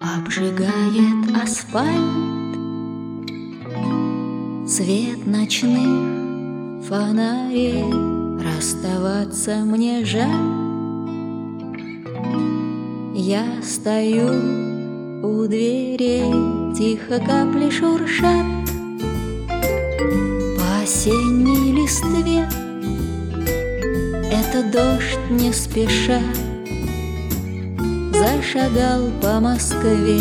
Обжигает асфальт свет ночных фонарей. Расставаться мне жаль. Я стою у дверей, тихо капли шуршат по осенней листве. Это дождь не спеша зашагал по Москве.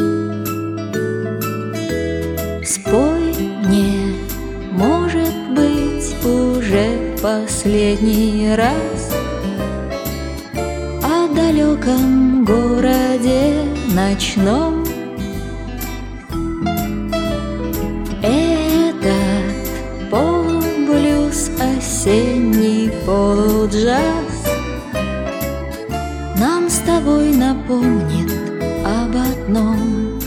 Спой мне, может быть, уже в последний раз о далеком городе ночном. Этот полублюз, осенний полуджаз нам с тобой напомнит об одном.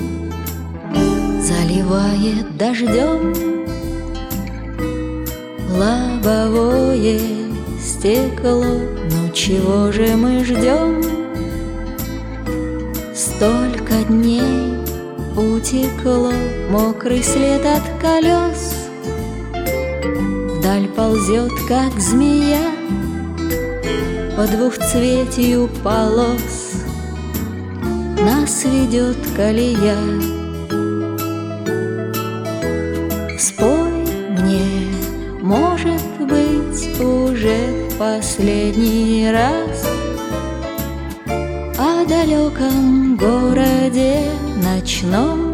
Заливает дождем лобовое стекло. Ну чего же мы ждем? Столько дней утекло, мокрый след от колес вдаль ползет, как змея, по двухцветию полос нас ведет колея. Спой мне, может быть, уже в последний раз о далеком городе ночном.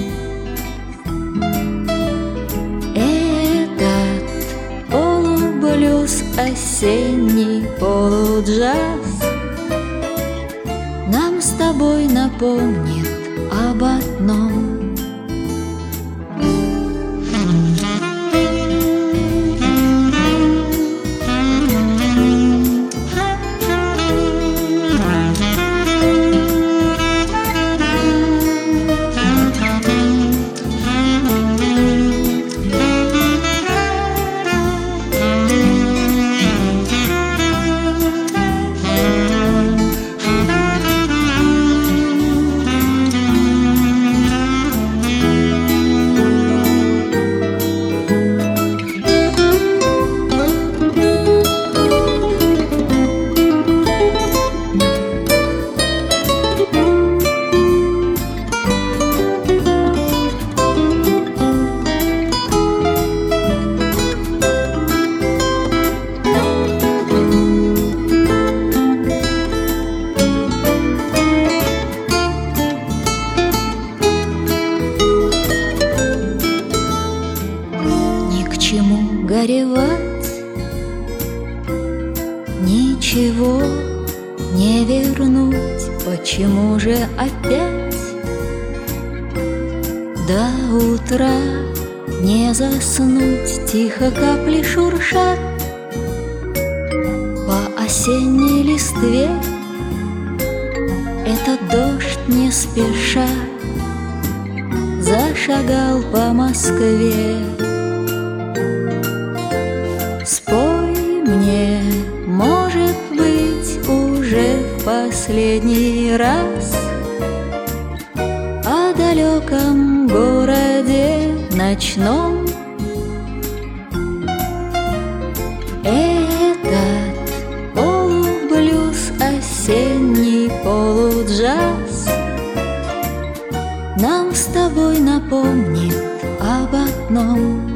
Этот полублюз, осенний полуджаз нам с тобой напомнит об одном. Чему горевать, ничего не вернуть. Почему же опять до утра не заснуть? Тихо капли шуршат по осенней листве. Этот дождь не спеша зашагал по Москве. Спой мне, может быть, уже в последний раз о далеком городе ночном. Этот полублюз, осенний полуджаз нам с тобой напомнит об одном.